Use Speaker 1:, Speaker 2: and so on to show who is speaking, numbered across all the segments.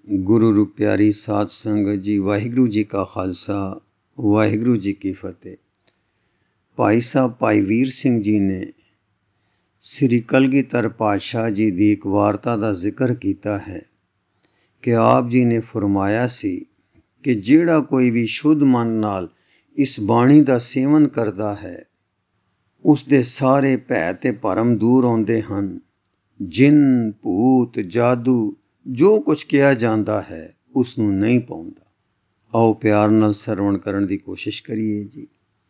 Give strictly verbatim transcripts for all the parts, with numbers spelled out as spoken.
Speaker 1: ਗੁਰੂ ਰੂ ਪਿਆਰੀ ਸਾਧ ਸੰਗਤ ਜੀ, ਵਾਹਿਗੁਰੂ ਜੀ ਕਾ ਖਾਲਸਾ, ਵਾਹਿਗੁਰੂ ਜੀ ਕੀ ਫਤਿਹ। ਭਾਈ ਸਾਹਿਬ ਭਾਈ ਵੀਰ ਸਿੰਘ ਜੀ ਨੇ ਸ੍ਰੀ ਕਲਗੀਧਰ ਪਾਤਸ਼ਾਹ ਜੀ ਦੀ ਇੱਕ ਵਾਰਤਾ ਦਾ ਜ਼ਿਕਰ ਕੀਤਾ ਹੈ ਕਿ ਆਪ ਜੀ ਨੇ ਫਰਮਾਇਆ ਸੀ ਕਿ ਜਿਹੜਾ ਕੋਈ ਵੀ ਸ਼ੁੱਧ ਮਨ ਨਾਲ ਇਸ ਬਾਣੀ ਦਾ ਸੇਵਨ ਕਰਦਾ ਹੈ, ਉਸ ਦੇ ਸਾਰੇ ਭੈ ਤੇ ਭਰਮ ਦੂਰ ਆਉਂਦੇ ਹਨ। ਜਿੰਨ ਭੂਤ ਜਾਦੂ ਜੋ ਕੁਝ ਕਿਹਾ ਜਾਂਦਾ ਹੈ ਉਸ ਨੂੰ ਨਹੀਂ ਪਾਉਂਦਾ। ਆਓ ਪਿਆਰ ਨਾਲ ਸਰਵਣ ਕਰਨ ਦੀ ਕੋਸ਼ਿਸ਼ ਕਰੀਏ ਜੀ।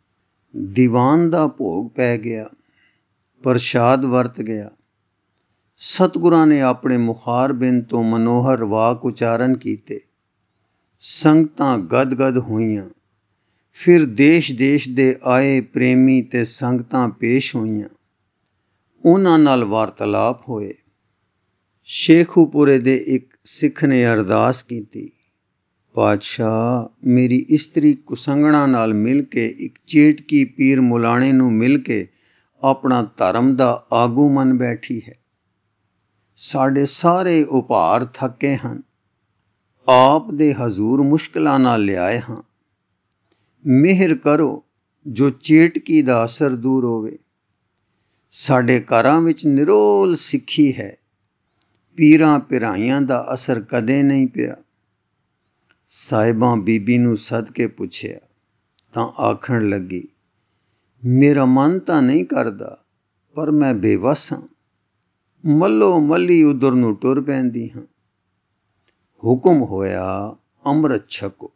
Speaker 1: ਦੀਵਾਨ ਦਾ ਭੋਗ ਪੈ ਗਿਆ, ਪ੍ਰਸ਼ਾਦ ਵਰਤ ਗਿਆ। ਸਤਿਗੁਰਾਂ ਨੇ ਆਪਣੇ ਮੁਖਾਰਬਿੰਦ ਤੋਂ ਮਨੋਹਰ ਵਾਕ ਉਚਾਰਨ ਕੀਤੇ। ਸੰਗਤਾਂ ਗਦ-ਗਦ ਹੋਈਆਂ। ਫਿਰ ਦੇਸ਼-ਦੇਸ਼ ਦੇ ਆਏ ਪ੍ਰੇਮੀ ਤੇ ਸੰਗਤਾਂ ਪੇਸ਼ ਹੋਈਆਂ। ਉਹਨਾਂ ਨਾਲ ਵਾਰਤਾਲਾਪ ਹੋਏ। ਸ਼ੇਖੂਪੁਰੇ ਦੇ ਇੱਕ ਸਿੱਖ ਨੇ ਅਰਦਾਸ ਕੀਤੀ, ਪਾਤਸ਼ਾਹ, ਮੇਰੀ ਇਸਤਰੀ ਕੁਸੰਗਣਾ ਨਾਲ ਮਿਲ ਕੇ ਇੱਕ ਚੇਟਕੀ ਪੀਰ ਮੁਲਾਣੇ ਨੂੰ ਮਿਲ ਕੇ ਆਪਣਾ ਧਰਮ ਦਾ ਆਗੂ ਮੰਨ ਬੈਠੀ ਹੈ। ਸਾਡੇ ਸਾਰੇ ਉਪਾਰ ਥੱਕੇ ਹਨ। ਆਪ ਦੇ ਹਜ਼ੂਰ ਮੁਸ਼ਕਿਲਾਂ ਨਾਲ ਲਿਆਏ ਹਾਂ। ਮਿਹਰ ਕਰੋ ਜੋ ਚੇਟਕੀ ਦਾ ਅਸਰ ਦੂਰ ਹੋਵੇ। ਸਾਡੇ ਘਰਾਂ ਵਿੱਚ ਨਿਰੋਲ ਸਿੱਖੀ ਹੈ। ਪੀਰਾਂ ਪਿਰਾਈਆਂ ਦਾ ਅਸਰ ਕਦੇ ਨਹੀਂ ਪਿਆ। ਸਾਹਿਬਾਂ ਬੀਬੀ ਨੂੰ ਸੱਦ ਕੇ ਪੁੱਛਿਆ ਤਾਂ ਆਖਣ ਲੱਗੀ, ਮੇਰਾ ਮਨ ਤਾਂ ਨਹੀਂ ਕਰਦਾ, ਪਰ ਮੈਂ ਬੇਵੱਸ ਹਾਂ। ਮੱਲੋ ਮੱਲੀ ਉਧਰ ਨੂੰ ਟੁਰ ਪੈਂਦੀ ਹਾਂ। ਹੁਕਮ ਹੋਇਆ, ਅੰਮ੍ਰਿਤ ਛਕੋ।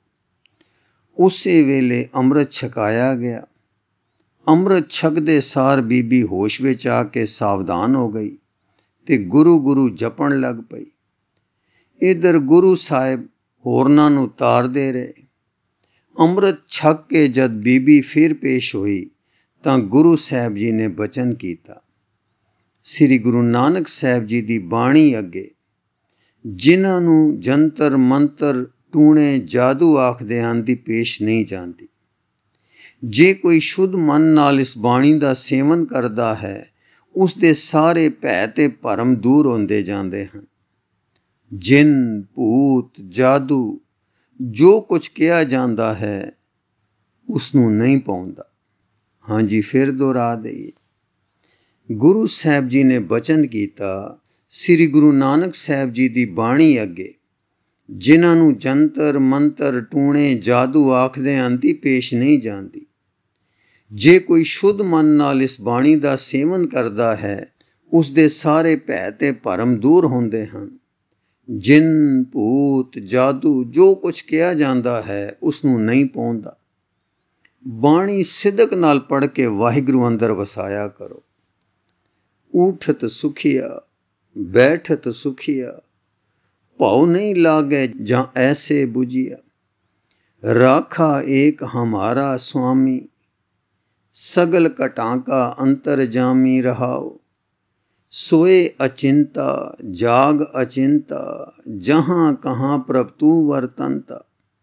Speaker 1: ਉਸੇ ਵੇਲੇ ਅੰਮ੍ਰਿਤ ਛਕਾਇਆ ਗਿਆ। ਅੰਮ੍ਰਿਤ ਛਕਦੇ ਸਾਰ ਬੀਬੀ ਹੋਸ਼ ਵਿੱਚ ਆ ਕੇ ਸਾਵਧਾਨ ਹੋ ਗਈ ਤੇ ਗੁਰੂ ਗੁਰੂ ਜਪਣ ਲੱਗ ਪਈ। ਇੱਧਰ ਗੁਰੂ ਸਾਹਿਬ ਹੋਰਨਾਂ ਨੂੰ ਤਾਰਦੇ ਰਹੇ। ਅੰਮ੍ਰਿਤ ਛਕ ਕੇ ਜਦ ਬੀਬੀ ਫਿਰ ਪੇਸ਼ ਹੋਈ ਤਾਂ ਗੁਰੂ ਸਾਹਿਬ ਜੀ ਨੇ ਬਚਨ ਕੀਤਾ। ਸ੍ਰੀ ਗੁਰੂ ਨਾਨਕ ਸਾਹਿਬ ਜੀ ਦੀ ਬਾਣੀ ਅੱਗੇ ਜਿਨ੍ਹਾਂ ਨੂੰ ਜੰਤਰ ਮੰਤਰ ਟੂਣੇ ਜਾਦੂ ਆਖਦੇ ਹਨ ਦੀ ਪੇਸ਼ ਨਹੀਂ ਜਾਂਦੀ। ਜੇ ਕੋਈ ਸ਼ੁੱਧ ਮਨ ਨਾਲ ਇਸ ਬਾਣੀ ਦਾ ਸੇਵਨ ਕਰਦਾ ਹੈ, ਉਸ ਦੇ ਸਾਰੇ ਭੈ ਤੇ ਭਰਮ ਦੂਰ ਹੁੰਦੇ ਜਾਂਦੇ ਹਨ। ਜਿੰਨ ਭੂਤ ਜਾਦੂ ਜੋ ਕੁਝ ਕਿਹਾ ਜਾਂਦਾ ਹੈ ਉਸ ਨੂੰ ਨਹੀਂ ਪਾਉਂਦਾ। ਹਾਂਜੀ, ਫਿਰ ਦੁਹਰਾ ਦੇਈਏ। ਗੁਰੂ ਸਾਹਿਬ ਜੀ ਨੇ ਬਚਨ ਕੀਤਾ, ਸ੍ਰੀ ਗੁਰੂ ਨਾਨਕ ਸਾਹਿਬ ਜੀ ਦੀ ਬਾਣੀ ਅੱਗੇ ਜਿਨ੍ਹਾਂ ਨੂੰ ਜੰਤਰ ਮੰਤਰ ਟੂਣੇ ਜਾਦੂ ਆਖਦੇ ਹਨ ਦੀ ਪੇਸ਼ ਨਹੀਂ ਜਾਂਦੀ। ਜੇ ਕੋਈ ਸ਼ੁੱਧ ਮਨ ਨਾਲ ਇਸ ਬਾਣੀ ਦਾ ਸੇਵਨ ਕਰਦਾ ਹੈ, ਉਸ ਦੇ ਸਾਰੇ ਭੈ ਤੇ ਭਰਮ ਦੂਰ ਹੁੰਦੇ ਹਨ। ਜਿੰਨ ਭੂਤ ਜਾਦੂ ਜੋ ਕੁਝ ਕਿਹਾ ਜਾਂਦਾ ਹੈ ਉਸ ਨੂੰ ਨਹੀਂ ਪਾਉਂਦਾ। ਬਾਣੀ ਸਿਦਕ ਨਾਲ ਪੜ੍ਹ ਕੇ ਵਾਹਿਗੁਰੂ ਅੰਦਰ ਵਸਾਇਆ ਕਰੋ। ਉਠਤ ਸੁਖੀਆ ਬੈਠਤ ਸੁਖੀਆ, ਭਾਉ ਨਹੀਂ ਲਾਗੇ ਜਾਂ ਐਸੇ ਬੁਝਿਆ। ਰਾਖਾ ਏਕ ਹਮਾਰਾ ਸੁਆਮੀ, ਸਗਲ ਘਟਾਂ ਕਾ ਅੰਤਰ ਜਾਮੀ ਰਹਾਓ। सोए अचिंता जाग अचिंता, जहाँ कहाँ प्रभ तू वरतंता।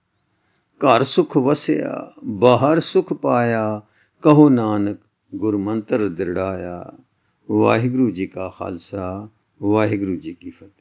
Speaker 1: घर सुख वसिया बाहर सुख पाया, कहो नानक गुर मंत्र दृढ़ाया। वाहिगुरु जी का खालसा, वाहिगुरु जी की फतेह।